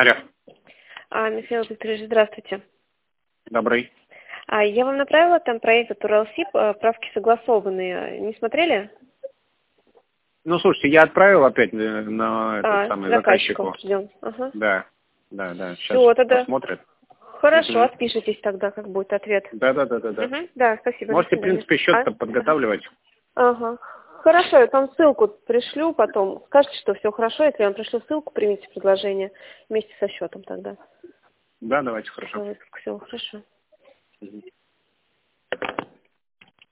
Алло. Михаил Викторович, здравствуйте. Добрый. Я вам направила там проект от УралСиб, правки согласованные. Не смотрели? Ну, слушайте, я отправил опять на этот самый заказчику. Ждем. Ага. Да. Сейчас Все, тогда посмотрят. хорошо, отпишитесь тогда, как будет ответ. Да. Угу. Да, спасибо. Можете, в принципе, счет-то подготавливать. Ага. Хорошо, я вам ссылку пришлю потом. Скажите, что все хорошо, если я вам пришлю ссылку, примите предложение вместе со счетом тогда. Да, давайте, хорошо. Все, хорошо.